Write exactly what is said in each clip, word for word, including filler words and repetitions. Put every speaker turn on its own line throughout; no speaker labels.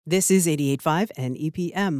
This is eighty-eight point five N E P M.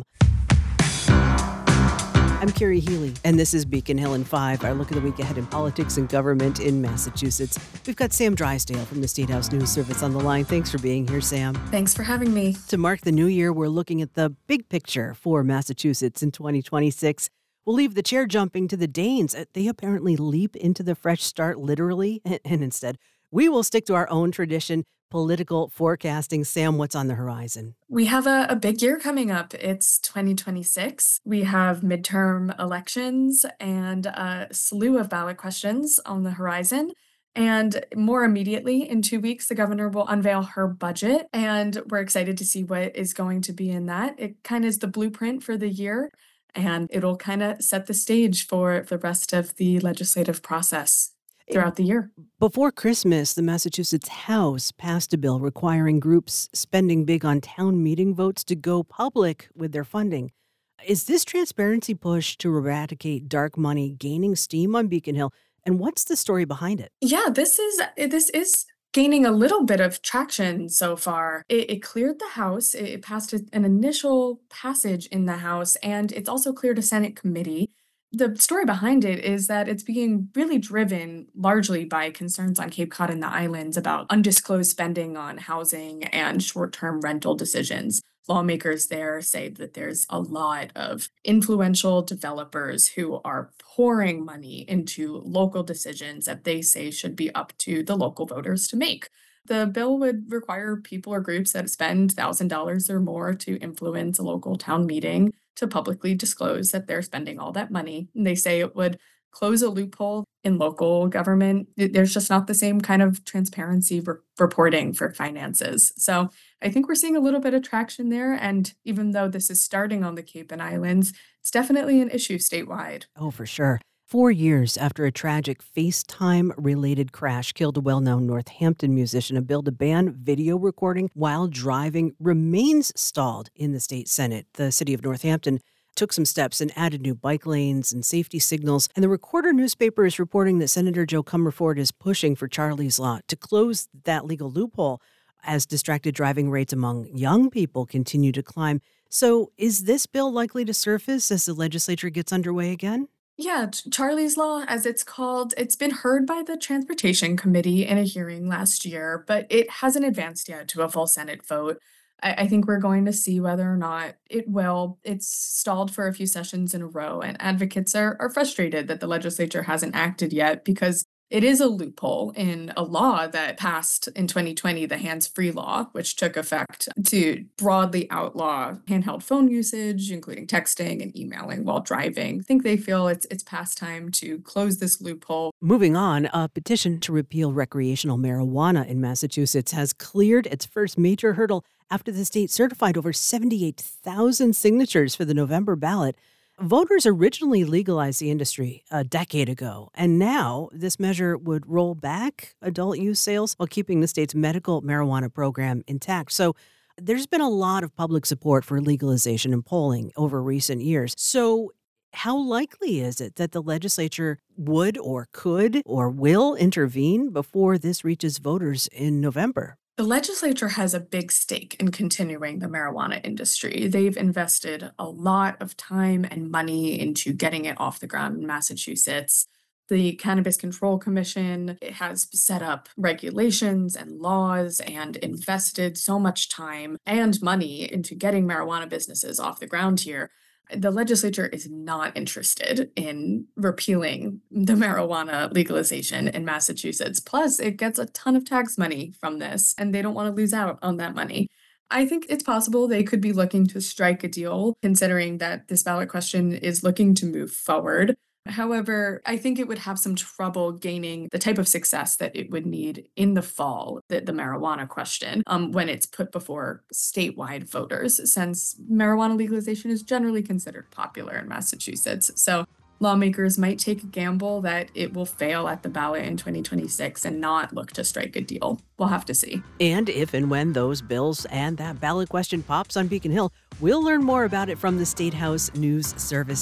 I'm Carrie Healy, and this is Beacon Hill in five, our look at the week ahead in politics and government in Massachusetts. We've got Sam Drysdale from the State House News Service on the line. Thanks for being here, Sam.
Thanks for having me.
To mark the new year, we're looking at the big picture for Massachusetts in twenty twenty-six. We'll leave the chair jumping to the Danes. They apparently leap into the fresh start literally, and instead, we will stick to our own tradition, political forecasting. Sam, what's on the horizon?
We have a, a big year coming up. It's twenty twenty-six. We have midterm elections and a slew of ballot questions on the horizon. And more immediately, in two weeks, the governor will unveil her budget. And we're excited to see what is going to be in that. It kind of is the blueprint for the year. And it'll kind of set the stage for the rest of the legislative process throughout the year.
Before Christmas, the Massachusetts House passed a bill requiring groups spending big on town meeting votes to go public with their funding. Is this transparency push to eradicate dark money gaining steam on Beacon Hill? And what's the story behind it?
Yeah, this is this is gaining a little bit of traction so far. It, it cleared the House. It, it passed an initial passage in the House, and it's also cleared a Senate committee. The story behind it is that it's being really driven largely by concerns on Cape Cod and the islands about undisclosed spending on housing and short-term rental decisions. Lawmakers there say that there's a lot of influential developers who are pouring money into local decisions that they say should be up to the local voters to make. The bill would require people or groups that spend one thousand dollars or more to influence a local town meeting to publicly disclose that they're spending all that money. And they say it would close a loophole in local government. There's just not the same kind of transparency re- reporting for finances. So I think we're seeing a little bit of traction there. And even though this is starting on the Cape and Islands, it's definitely an issue statewide.
Oh, for sure. Four years after a tragic FaceTime-related crash killed a well-known Northampton musician, a bill to ban video recording while driving remains stalled in the state Senate. The city of Northampton took some steps and added new bike lanes and safety signals. And the Recorder newspaper is reporting that Senator Joe Comerford is pushing for Charlie's Law to close that legal loophole as distracted driving rates among young people continue to climb. So is this bill likely to surface as the legislature gets underway again?
Yeah, Ch- Charlie's Law, as it's called, it's been heard by the Transportation Committee in a hearing last year, but it hasn't advanced yet to a full Senate vote. I, I think we're going to see whether or not it will. It's stalled for a few sessions in a row, and advocates are, are frustrated that the legislature hasn't acted yet because it is a loophole in a law that passed in twenty twenty, the hands-free law, which took effect to broadly outlaw handheld phone usage, including texting and emailing while driving. I think they feel it's it's past time to close this loophole.
Moving on, a petition to repeal recreational marijuana in Massachusetts has cleared its first major hurdle after the state certified over seventy-eight thousand signatures for the November ballot. Voters originally legalized the industry a decade ago, and now this measure would roll back adult use sales while keeping the state's medical marijuana program intact. So there's been a lot of public support for legalization and polling over recent years. So how likely is it that the legislature would or could or will intervene before this reaches voters in November?
The legislature has a big stake in continuing the marijuana industry. They've invested a lot of time and money into getting it off the ground in Massachusetts. The Cannabis Control Commission it has set up regulations and laws and invested so much time and money into getting marijuana businesses off the ground here. The legislature is not interested in repealing the marijuana legalization in Massachusetts. Plus, it gets a ton of tax money from this, and they don't want to lose out on that money. I think it's possible they could be looking to strike a deal, considering that this ballot question is looking to move forward. However, I think it would have some trouble gaining the type of success that it would need in the fall, the, the marijuana question, um, when it's put before statewide voters, since marijuana legalization is generally considered popular in Massachusetts. So lawmakers might take a gamble that it will fail at the ballot in twenty twenty-six and not look to strike a deal. We'll have to see.
And if and when those bills and that ballot question pops on Beacon Hill, we'll learn more about it from the State House News Service.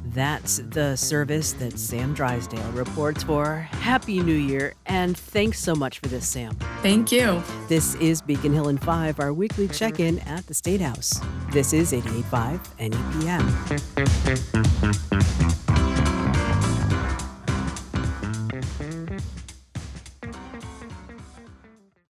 That's the service that Sam Drysdale reports for. Happy New Year, and thanks so much for this, Sam.
Thank you.
This is Beacon Hill in five, our weekly check-in at the State House. This is eighty-eight point five N E P M.